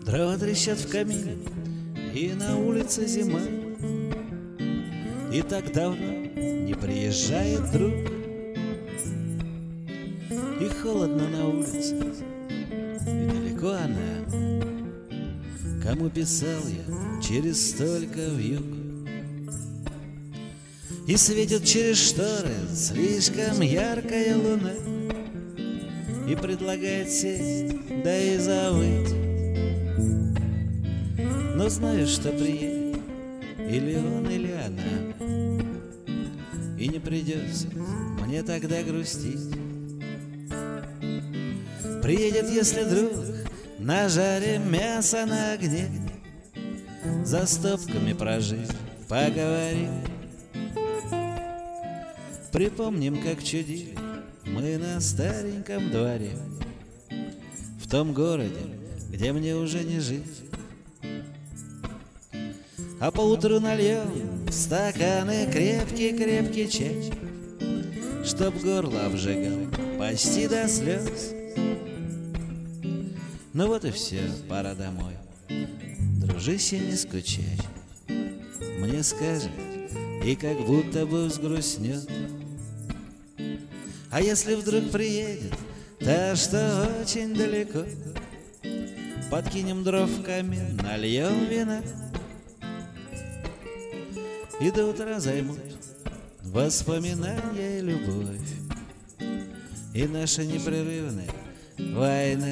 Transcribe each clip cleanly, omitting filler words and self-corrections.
Дрова трещат в камине, и на улице зима. И так давно не приезжает друг, и холодно на улице, и далеко она. Кому писал я через столько вьюг, и светит через шторы слишком яркая луна, и предлагает сесть, да и завыть. Но знаю, что приедет или он, или она, и не придется мне тогда грустить. Приедет, если друг нажарим мясо на огне, за стопками прожив, поговорим. Припомним, как чудили мы на стареньком дворе, в том городе, где мне уже не жить. А поутру нальем в стаканы крепкий-крепкий чай, чтоб горло обжигал почти до слез. Ну вот и все, пора домой. Дружище, не скучай, мне скажет и как будто бы взгрустнет. А если вдруг приедет та, что очень далеко, подкинем дров в камин, нальем вина, и до утра займут воспоминания и любовь, и наша непрерывная война.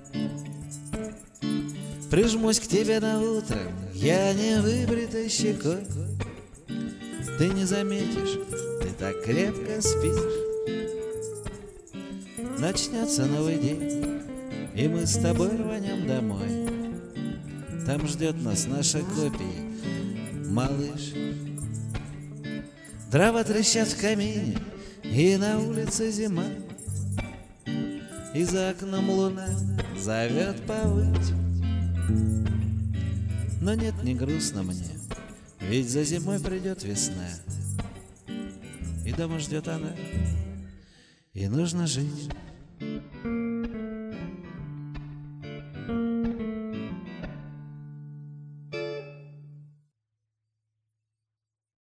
Прижмусь к тебе на утро, я не выбритой щекой, ты не заметишь, ты так крепко спишь. Начнется новый день, и мы с тобой рванем домой. Там ждет нас наша копия, малыш. Дрова трещат в камине, и на улице зима, и за окном луна зовет повыть. Но нет, не грустно мне, ведь за зимой придет весна, и дома ждет она, и нужно жить.